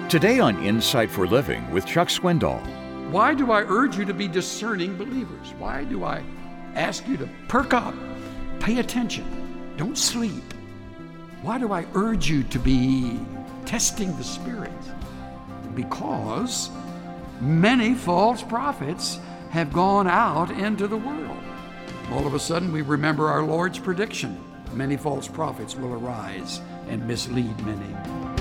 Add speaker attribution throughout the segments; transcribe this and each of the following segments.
Speaker 1: Today on Insight for Living with Chuck Swindoll.
Speaker 2: Why do I urge you to be discerning believers? Why do I ask you to perk up, pay attention, don't sleep? Why do I urge you to be testing the Spirit? Because many false prophets have gone out into the world. All of a sudden we remember our Lord's prediction. Many false prophets will arise and mislead many.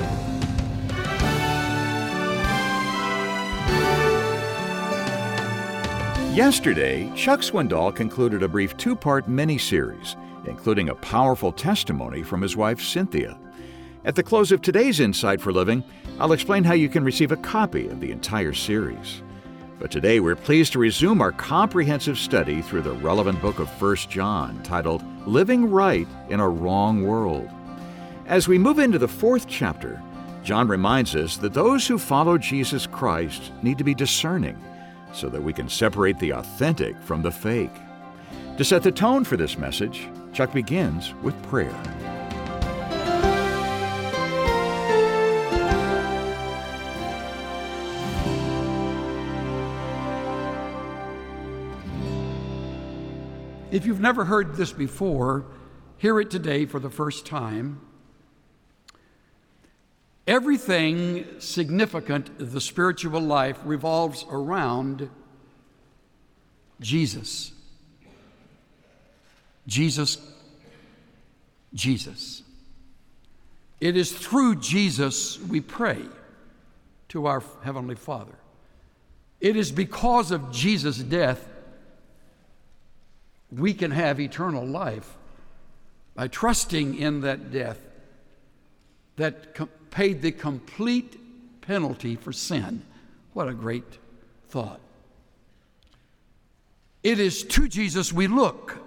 Speaker 1: Yesterday, Chuck Swindoll concluded a brief two-part mini-series, including a powerful testimony from his wife, Cynthia. At the close of today's Insight for Living, I'll explain how you can receive a copy of the entire series. But today, we're pleased to resume our comprehensive study through the relevant book of 1 John, titled Living Right in a Wrong World. As we move into the 4th chapter, John reminds us that those who follow Jesus Christ need to be discerning, so that we can separate the authentic from the fake. To set the tone for this message, Chuck begins with prayer.
Speaker 2: If you've never heard this before, hear it today for the first time. Everything significant in the spiritual life revolves around Jesus. Jesus. Jesus. It is through Jesus we pray to our Heavenly Father. It is because of Jesus' death we can have eternal life by trusting in that death that paid the complete penalty for sin. What a great thought. It is to Jesus we look.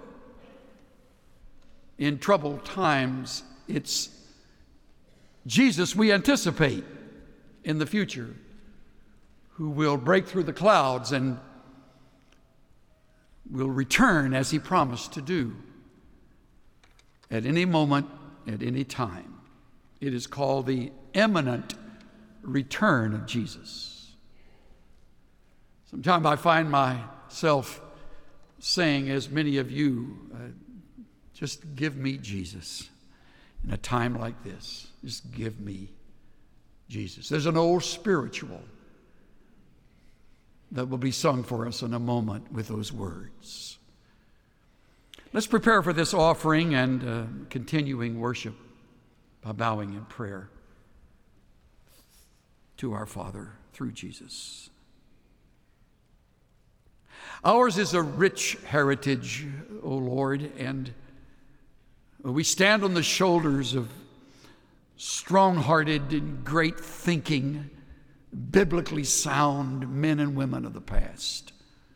Speaker 2: In troubled times, it's Jesus we anticipate in the future, who will break through the clouds and will return as he promised to do at any moment, at any time. It is called the imminent return of Jesus. Sometimes I find myself saying, as many of you, just give me Jesus in a time like this. Just give me Jesus. There's an old spiritual that will be sung for us in a moment with those words. Let's prepare for this offering and continuing worship by bowing in prayer to our Father through Jesus. Ours is a rich heritage, O Lord, and we stand on the shoulders of strong-hearted and great thinking, biblically sound men and women of the past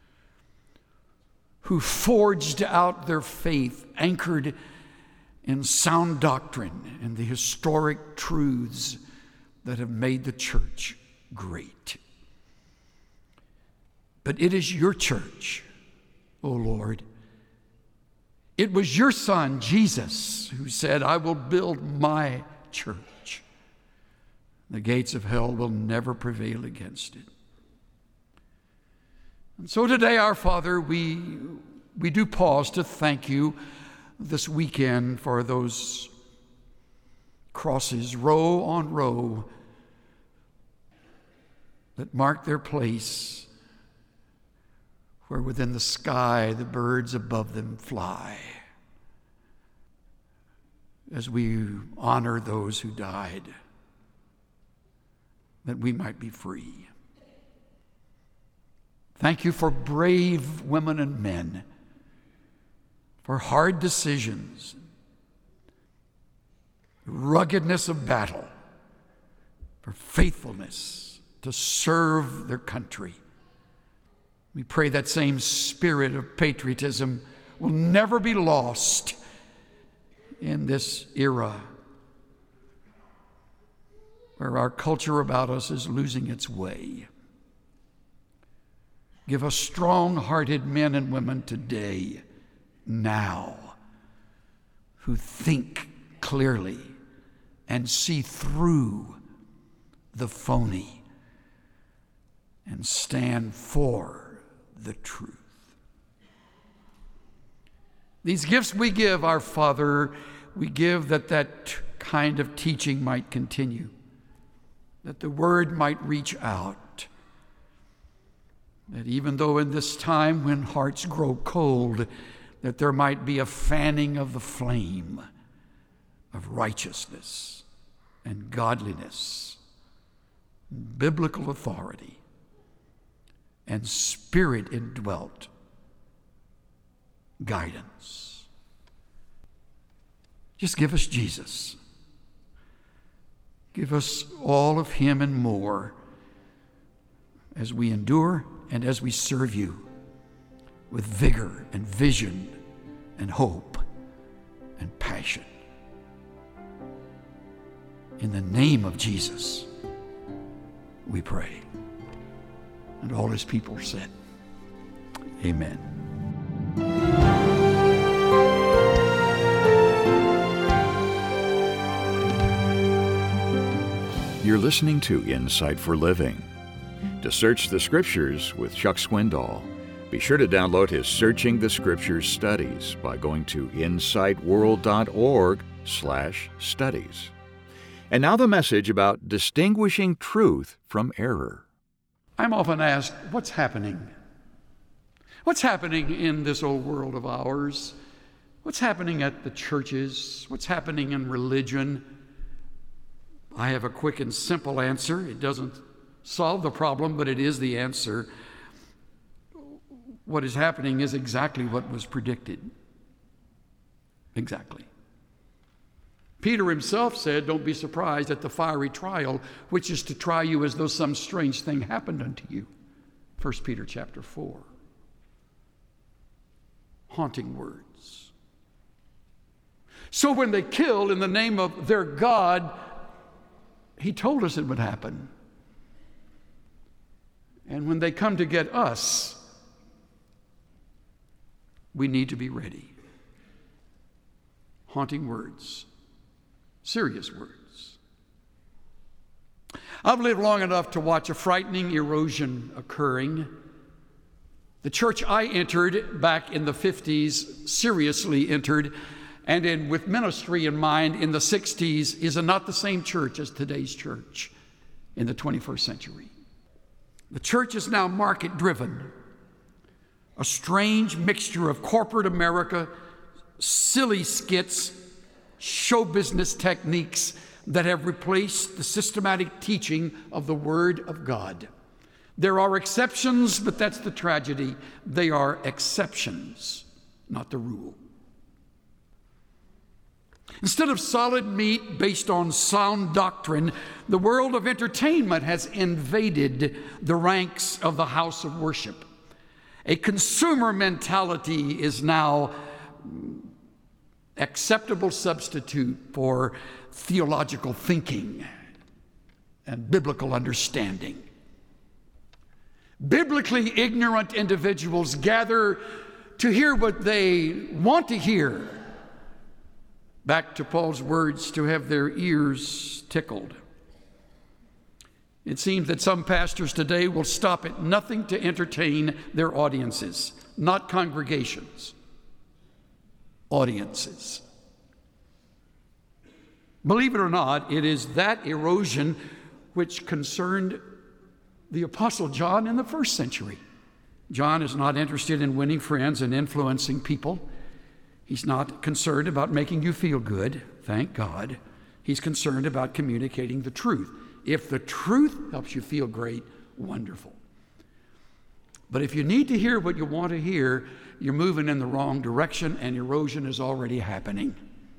Speaker 2: who forged out their faith anchored in sound doctrine and the historic truths that have made the church great. But it is your church, O Lord. It was your Son, Jesus, who said, I will build my church. The gates of hell will never prevail against it. And so today, our Father, we do pause to thank you this weekend for those crosses, row on row, that mark their place where within the sky the birds above them fly, as we honor those who died, that we might be free. Thank you for brave women and men, for hard decisions, ruggedness of battle, for faithfulness to serve their country. We pray that same spirit of patriotism will never be lost in this era where our culture about us is losing its way. Give us strong-hearted men and women today, now, who think clearly and see through the phony and stand for the truth. These gifts we give our Father, we give that kind of teaching might continue, that the word might reach out, that even though in this time when hearts grow cold, that there might be a fanning of the flame of righteousness and godliness, biblical authority, and Spirit-indwelt guidance. Just give us Jesus. Give us all of Him and more as we endure and as we serve You with vigor and vision and hope and passion. In the name of Jesus, we pray. And all His people said, Amen.
Speaker 1: You're listening to Insight for Living. To search the Scriptures with Chuck Swindoll, be sure to download his Searching the Scriptures studies by going to insightworld.org/studies. And now the message about distinguishing truth from error.
Speaker 2: I'm often asked, what's happening? What's happening in this old world of ours? What's happening at the churches? What's happening in religion? I have a quick and simple answer. It doesn't solve the problem, but it is the answer. What is happening is exactly what was predicted. Exactly. Peter himself said, don't be surprised at the fiery trial, which is to try you as though some strange thing happened unto you. 1 Peter chapter 4. Haunting words. So when they kill in the name of their God, He told us it would happen. And when they come to get us, we need to be ready. Haunting words. Serious words. I've lived long enough to watch a frightening erosion occurring. The church I entered back in the 50s, seriously entered, and with ministry in mind in the 60s, is not the same church as today's church in the 21st century. The church is now market-driven, a strange mixture of corporate America, silly skits, show business techniques that have replaced the systematic teaching of the Word of God. There are exceptions, but that's the tragedy. They are exceptions, not the rule. Instead of solid meat based on sound doctrine, the world of entertainment has invaded the ranks of the house of worship. A consumer mentality is now acceptable substitute for theological thinking and biblical understanding. Biblically ignorant individuals gather to hear what they want to hear. Back to Paul's words, to have their ears tickled. It seems that some pastors today will stop at nothing to entertain their audiences, not congregations. Audiences. Believe it or not, it is that erosion which concerned the Apostle John in the first century. John is not interested in winning friends and influencing people. He's not concerned about making you feel good, thank God. He's concerned about communicating the truth. If the truth helps you feel great, wonderful. But if you need to hear what you want to hear, you're moving in the wrong direction and erosion is already happening.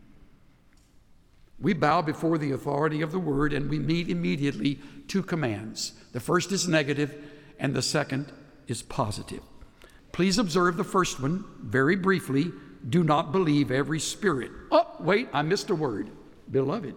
Speaker 2: We bow before the authority of the Word and we meet immediately two commands. The first is negative and the second is positive. Please observe the first one very briefly. Do not believe every spirit. Oh, wait, I missed a word. Beloved.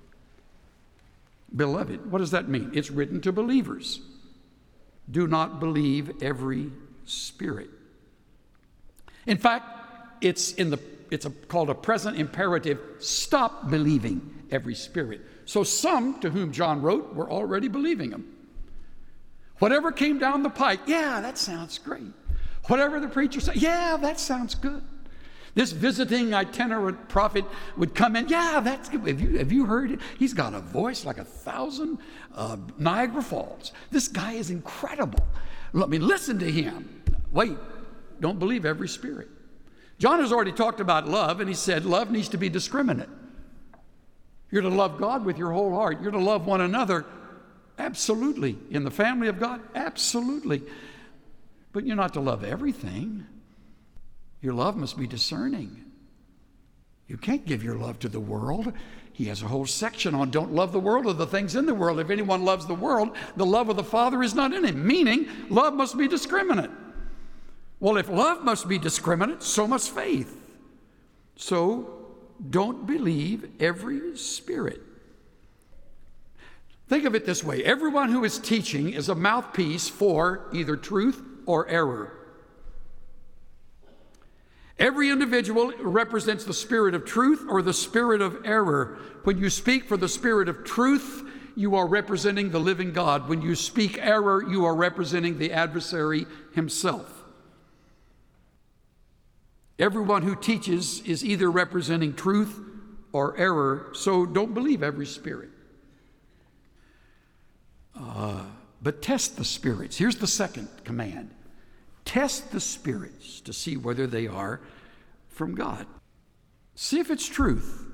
Speaker 2: Beloved. What does that mean? It's written to believers. Do not believe every spirit. In fact, it's called a present imperative. Stop believing every spirit. So some to whom John wrote were already believing him. Whatever came down the pike, yeah, that sounds great. Whatever the preacher said, yeah, that sounds good. This visiting itinerant prophet would come in, yeah, that's good. Have you heard it? He's got a voice like 1,000 Niagara Falls. This guy is incredible. Let me listen to him. Wait, don't believe every spirit. John has already talked about love, and he said love needs to be discriminate. You're to love God with your whole heart. You're to love one another, absolutely. In the family of God, absolutely. But you're not to love everything. Your love must be discerning. You can't give your love to the world. He has a whole section on don't love the world or the things in the world. If anyone loves the world, the love of the Father is not in him. Meaning, love must be discriminate. Well, if love must be discriminate, so must faith. So, don't believe every spirit. Think of it this way. Everyone who is teaching is a mouthpiece for either truth or error. Every individual represents the spirit of truth or the spirit of error. When you speak for the spirit of truth, you are representing the living God. When you speak error, you are representing the adversary himself. Everyone who teaches is either representing truth or error, so don't believe every spirit. But test the spirits. Here's the second command. Test the spirits to see whether they are from God. See if it's truth.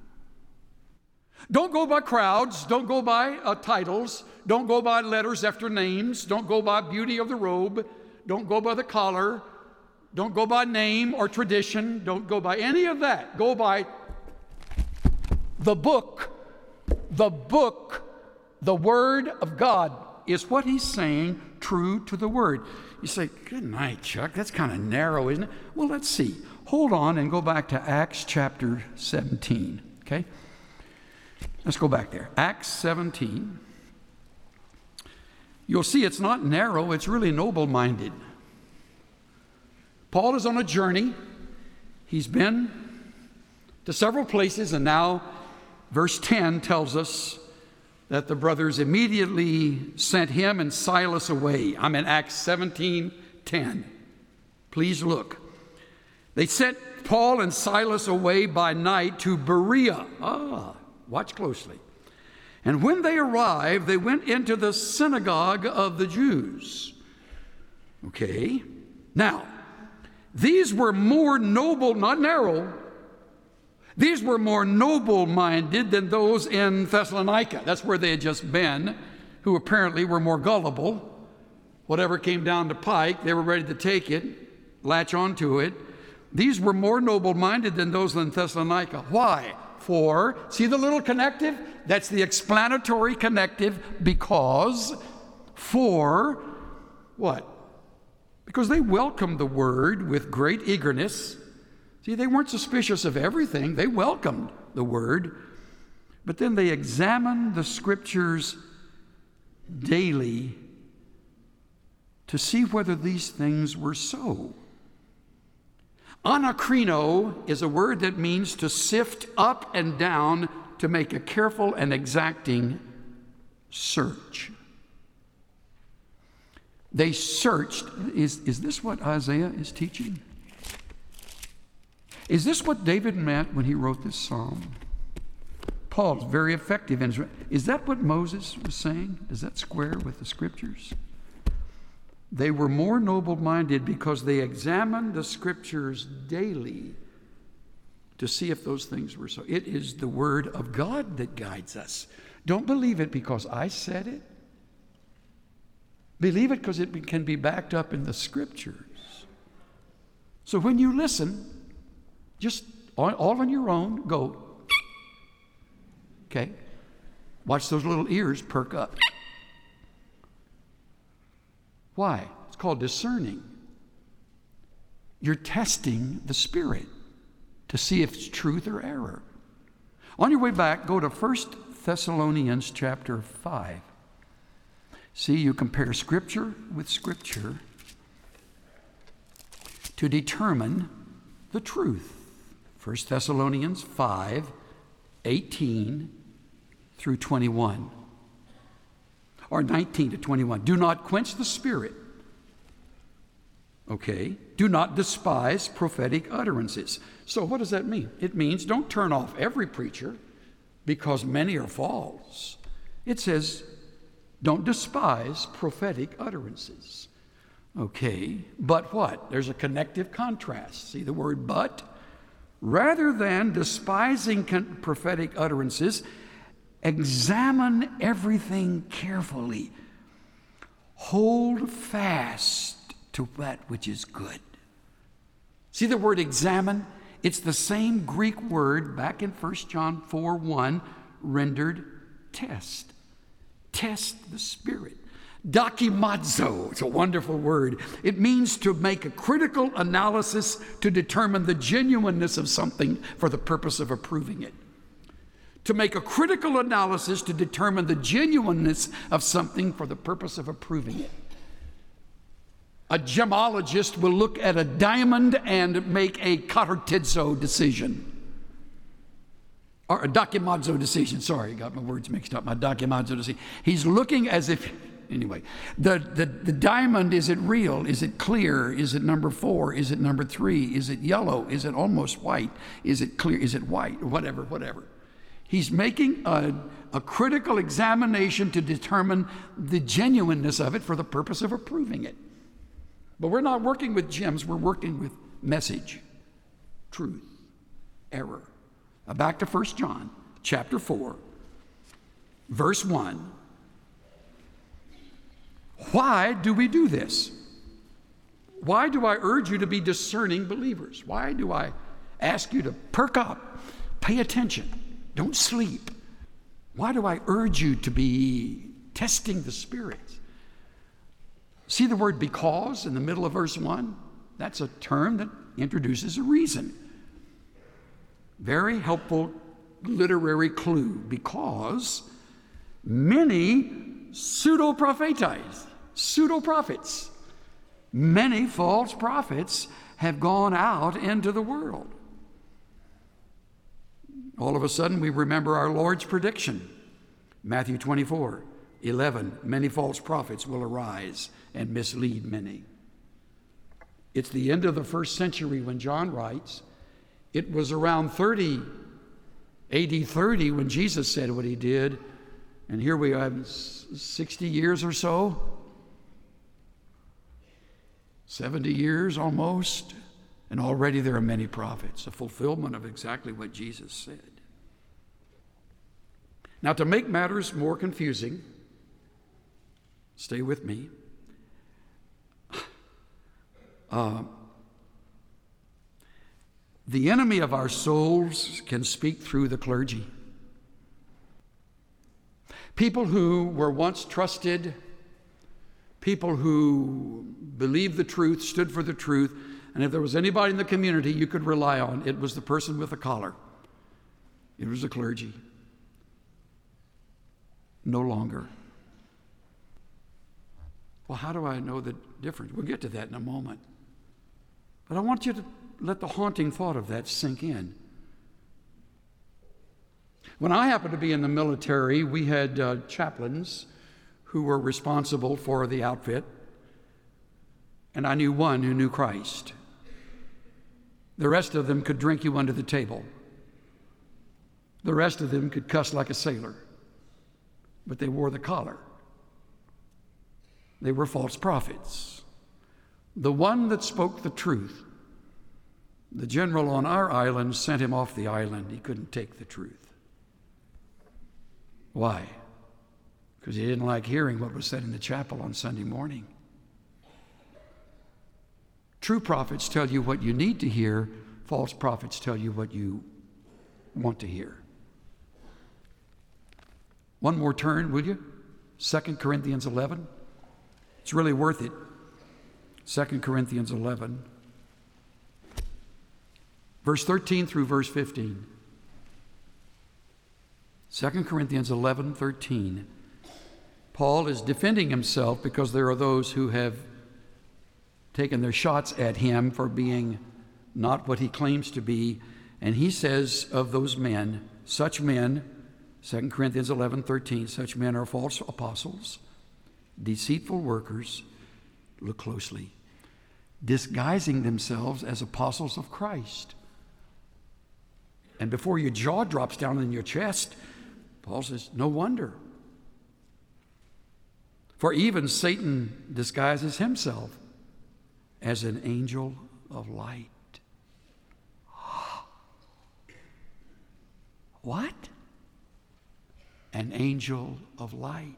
Speaker 2: Don't go by crowds. Don't go by titles. Don't go by letters after names. Don't go by beauty of the robe. Don't go by the collar. Don't go by name or tradition. Don't go by any of that. Go by the book. The book, the Word of God. Is what he's saying true to the Word? You say, good night, Chuck. That's kind of narrow, isn't it? Well, let's see. Hold on and go back to Acts chapter 17, okay? Let's go back there. Acts 17. You'll see it's not narrow, it's really noble-minded. Paul is on a journey. He's been to several places, and now verse 10 tells us that the brothers immediately sent him and Silas away. I'm in Acts 17:10. Please look. They sent Paul and Silas away by night to Berea. Watch closely. And when they arrived, they went into the synagogue of the Jews. Okay. Now, these were more noble, not narrow. These were more noble-minded than those in Thessalonica. That's where they had just been, who apparently were more gullible. Whatever came down the pike, they were ready to take it, latch onto it. These were more noble-minded than those in Thessalonica. Why? For, see the little connective? That's the explanatory connective, because, for, what? Because they welcomed the word with great eagerness. See, they weren't suspicious of everything. They welcomed the word. But then they examined the scriptures daily to see whether these things were so. Anakrino is a word that means to sift up and down to make a careful and exacting search. They searched. Is this what Isaiah is teaching? Is this what David meant when he wrote this psalm? Paul's very effective. Is that what Moses was saying? Does that square with the scriptures? They were more noble-minded because they examined the scriptures daily to see if those things were so. It is the word of God that guides us. Don't believe it because I said it. Believe it because it can be backed up in the scriptures. So when you listen, just all on your own, go, okay? Watch those little ears perk up. Why? It's called discerning. You're testing the Spirit to see if it's truth or error. On your way back, go to 1 Thessalonians chapter 5. See, you compare Scripture with Scripture to determine the truth. 1 Thessalonians 5:18 through 21, or 19 to 21. Do not quench the Spirit. Okay. Do not despise prophetic utterances. So what does that mean? It means don't turn off every preacher because many are false. It says don't despise prophetic utterances. Okay. But what? There's a connective contrast. See the word but? Rather than despising prophetic utterances, examine everything carefully. Hold fast to that which is good. See the word examine? It's the same Greek word back in 1 John 4:1 rendered test. Test the Spirit. Dokimazo, it's a wonderful word. It means to make a critical analysis to determine the genuineness of something for the purpose of approving it. To make a critical analysis to determine the genuineness of something for the purpose of approving it. A gemologist will look at a diamond and make a katartizo decision. Or a dokimazo decision. Sorry, I got my words mixed up. My dokimazo decision. He's looking as if, anyway, the diamond, is it real? Is it clear? Is it number 4? Is it number 3? Is it yellow? Is it almost white? Is it clear? Is it white? Whatever. He's making a critical examination to determine the genuineness of it for the purpose of approving it. But we're not working with gems, we're working with message, truth, error. Now back to 1 John chapter 4, verse 1. Why do we do this? Why do I urge you to be discerning believers? Why do I ask you to perk up, pay attention, don't sleep? Why do I urge you to be testing the spirits? See the word because in the middle of verse 1? That's a term that introduces a reason. Very helpful literary clue. Because many pseudo-prophets, many false prophets have gone out into the world. All of a sudden we remember our Lord's prediction. Matthew 24:11, many false prophets will arise and mislead many. It's the end of the first century when John writes. It was around AD 30 when Jesus said what he did. And here we have 60 years or so, 70 years almost, and already there are many prophets, a fulfillment of exactly what Jesus said. Now, to make matters more confusing, stay with me. The enemy of our souls can speak through the clergy. People who were once trusted, people who believed the truth, stood for the truth, and if there was anybody in the community you could rely on, it was the person with the collar. It was the clergy. No longer. Well, how do I know the difference? We'll get to that in a moment. But I want you to let the haunting thought of that sink in. When I happened to be in the military, we had chaplains who were responsible for the outfit, and I knew one who knew Christ. The rest of them could drink you under the table. The rest of them could cuss like a sailor, but they wore the collar. They were false prophets. The one that spoke the truth, the general on our island sent him off the island. He couldn't take the truth. Why? Because he didn't like hearing what was said in the chapel on Sunday morning. True prophets tell you what you need to hear. False prophets tell you what you want to hear. One more turn, will you? 2 Corinthians 11. It's really worth it. 2 Corinthians 11. Verse 13 through verse 15. 2 Corinthians 11:13. Paul is defending himself because there are those who have taken their shots at him for being not what he claims to be. And he says of those men, such men 2 Corinthians 11:13, such men are false apostles, deceitful workers, look closely, disguising themselves as apostles of Christ. And before your jaw drops down in your chest, Paul says, no wonder. For even Satan disguises himself as an angel of light. What? An angel of light.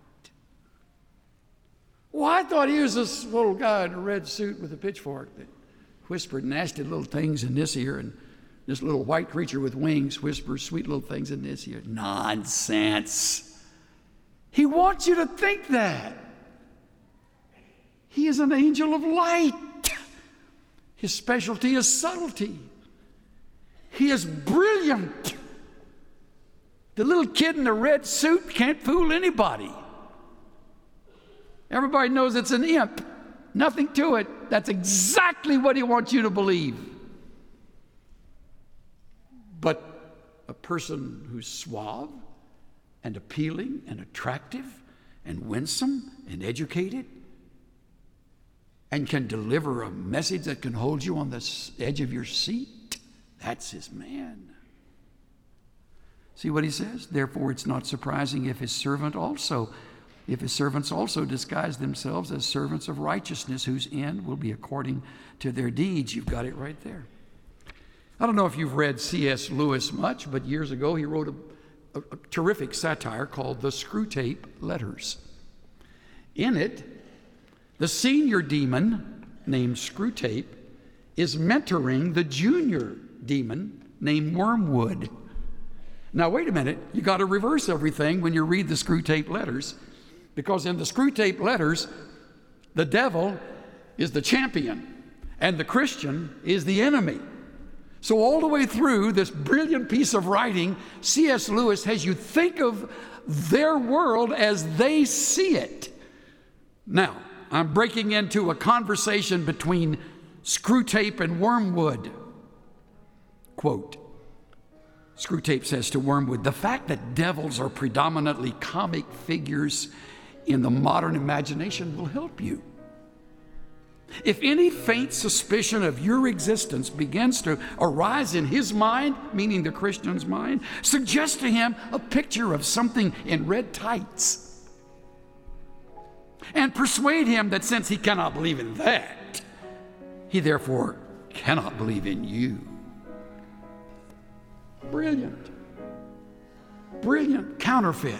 Speaker 2: Well, I thought he was this little guy in a red suit with a pitchfork that whispered nasty little things in this ear, and this little white creature with wings whispers sweet little things in this ear. Nonsense. He wants you to think that. He is an angel of light. His specialty is subtlety. He is brilliant. The little kid in the red suit can't fool anybody. Everybody knows it's an imp. Nothing to it. That's exactly what he wants you to believe. But a person who's suave and appealing and attractive and winsome and educated and can deliver a message that can hold you on the edge of your seat, that's his man. See what he says? Therefore, it's not surprising if his servants also disguise themselves as servants of righteousness, whose end will be according to their deeds. You've got it right there. I don't know if you've read C.S. Lewis much, but years ago he wrote a terrific satire called The Screwtape Letters. In it, the senior demon, named Screwtape, is mentoring the junior demon named Wormwood. Now, wait a minute. You got to reverse everything when you read the Screwtape Letters, because in the Screwtape Letters, the devil is the champion and the Christian is the enemy. So all the way through this brilliant piece of writing, C.S. Lewis has you think of their world as they see it. Now, I'm breaking into a conversation between Screwtape and Wormwood. Quote, Screwtape says to Wormwood, the fact that devils are predominantly comic figures in the modern imagination will help you. If any faint suspicion of your existence begins to arise in his mind, meaning the Christian's mind, suggest to him a picture of something in red tights. And persuade him that since he cannot believe in that, he therefore cannot believe in you. Brilliant. Brilliant counterfeit.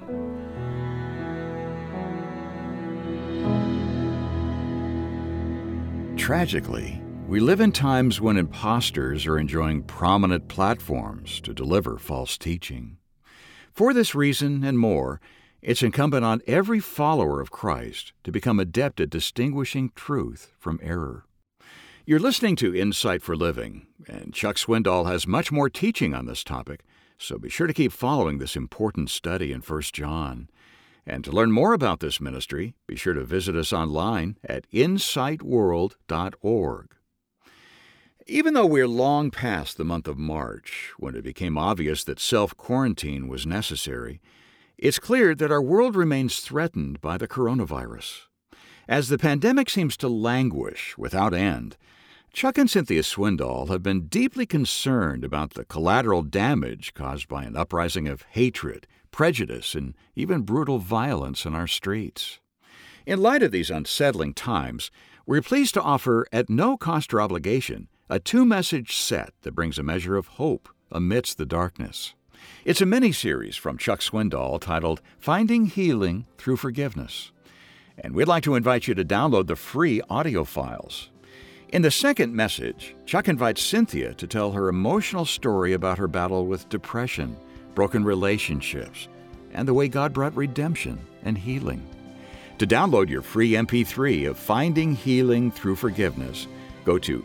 Speaker 1: Tragically, we live in times when imposters are enjoying prominent platforms to deliver false teaching. For this reason and more, it's incumbent on every follower of Christ to become adept at distinguishing truth from error. You're listening to Insight for Living, and Chuck Swindoll has much more teaching on this topic, so be sure to keep following this important study in 1 John. And to learn more about this ministry, be sure to visit us online at insightworld.org. Even though we're long past the month of March, when it became obvious that self-quarantine was necessary, it's clear that our world remains threatened by the coronavirus. As the pandemic seems to languish without end, Chuck and Cynthia Swindoll have been deeply concerned about the collateral damage caused by an uprising of hatred, prejudice, and even brutal violence in our streets. In light of these unsettling times, we're pleased to offer, at no cost or obligation, a 2-message set that brings a measure of hope amidst the darkness. It's a mini-series from Chuck Swindoll titled Finding Healing Through Forgiveness. And we'd like to invite you to download the free audio files. In the second message, Chuck invites Cynthia to tell her emotional story about her battle with depression, broken relationships, and the way God brought redemption and healing. To download your free MP3 of Finding Healing Through Forgiveness, go to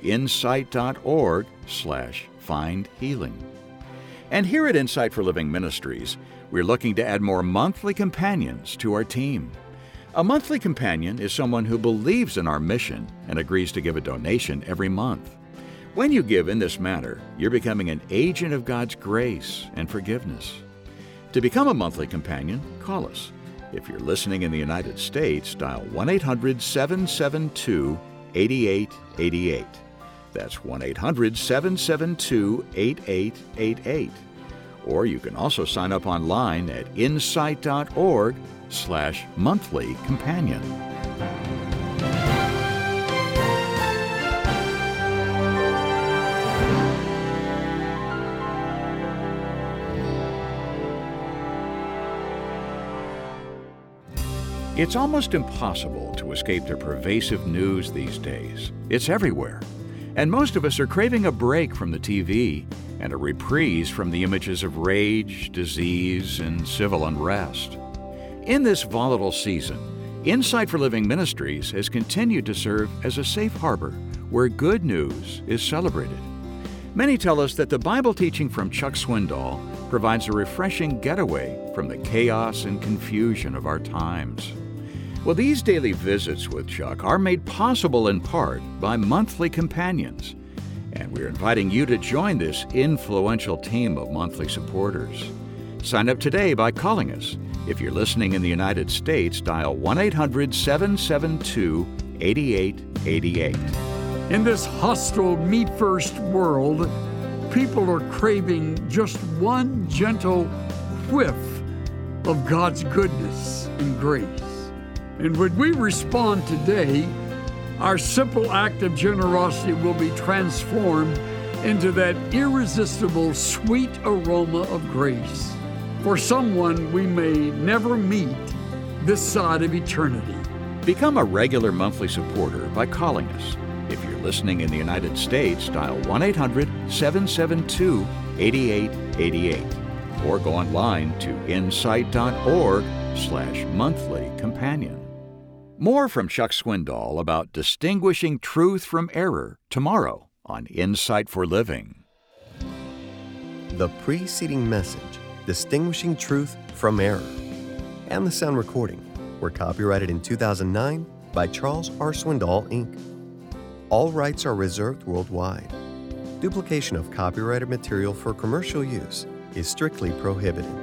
Speaker 1: insight.org/findhealing. And here at Insight for Living Ministries, we're looking to add more monthly companions to our team. A monthly companion is someone who believes in our mission and agrees to give a donation every month. When you give in this manner, you're becoming an agent of God's grace and forgiveness. To become a monthly companion, call us. If you're listening in the United States, dial 1-800-772-8888. That's 1-800-772-8888. Or you can also sign up online at insight.org/monthly companion. It's almost impossible to escape the pervasive news these days. It's everywhere. And most of us are craving a break from the TV and a reprise from the images of rage, disease, and civil unrest. In this volatile season, Insight for Living Ministries has continued to serve as a safe harbor where good news is celebrated. Many tell us that the Bible teaching from Chuck Swindoll provides a refreshing getaway from the chaos and confusion of our times. Well, these daily visits with Chuck are made possible in part by monthly companions, and we're inviting you to join this influential team of monthly supporters. Sign up today by calling us. If you're listening in the United States, dial 1-800-772-8888.
Speaker 2: In this hostile, me-first world, people are craving just one gentle whiff of God's goodness and grace. And when we respond today, our simple act of generosity will be transformed into that irresistible, sweet aroma of grace for someone we may never meet this side of eternity.
Speaker 1: Become a regular monthly supporter by calling us. If you're listening in the United States, dial 1-800-772-8888 or go online to insight.org/monthly companion. More from Chuck Swindoll about distinguishing truth from error tomorrow on Insight for Living.
Speaker 3: The preceding message, Distinguishing Truth from Error, and the sound recording were copyrighted in 2009 by Charles R. Swindoll, Inc. All rights are reserved worldwide. Duplication of copyrighted material for commercial use is strictly prohibited.